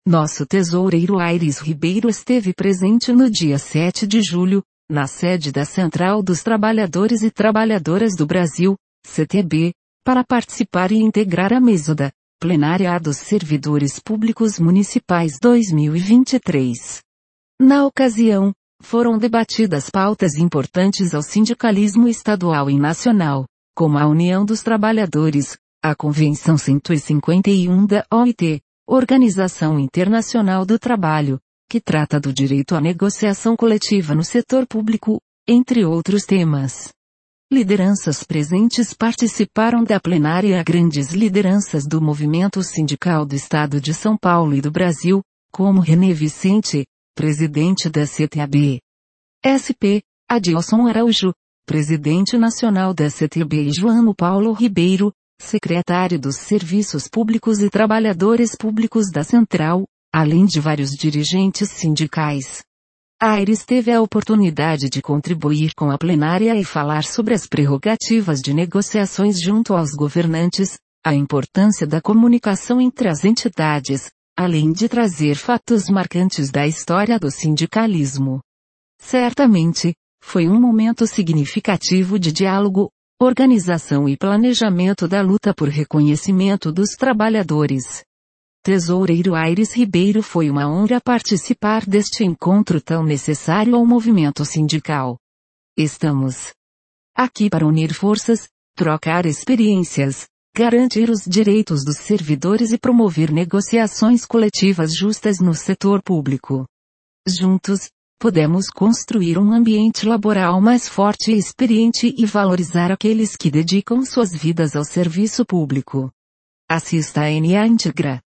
Nosso tesoureiro Aires Ribeiro esteve presente no dia 7 de julho, na sede da Central dos Trabalhadores e Trabalhadoras do Brasil, CTB, para participar e integrar a mesa da Plenária dos Servidores Públicos Municipais 2023. Na ocasião, foram debatidas pautas importantes ao sindicalismo estadual e nacional, como a União dos Trabalhadores, a Convenção 151 da OIT, Organização Internacional do Trabalho, que trata do direito à negociação coletiva no setor público, entre outros temas. Lideranças presentes participaram da plenária grandes lideranças do movimento sindical do Estado de São Paulo e do Brasil, como René Vicente, presidente da CTAB. SP, Adilson Araújo, presidente nacional da CTB e João Paulo Ribeiro, secretário dos Serviços Públicos e Trabalhadores Públicos da Central, além de vários dirigentes sindicais. Aires teve a oportunidade de contribuir com a plenária e falar sobre as prerrogativas de negociações junto aos governantes, a importância da comunicação entre as entidades, além de trazer fatos marcantes da história do sindicalismo. Certamente, foi um momento significativo de diálogo, organização e planejamento da luta por reconhecimento dos trabalhadores. Tesoureiro Aires Ribeiro, foi uma honra participar deste encontro tão necessário ao movimento sindical. Estamos aqui para unir forças, trocar experiências, garantir os direitos dos servidores e promover negociações coletivas justas no setor público. Juntos, podemos construir um ambiente laboral mais forte e experiente e valorizar aqueles que dedicam suas vidas ao serviço público. Assista a NA íntegra.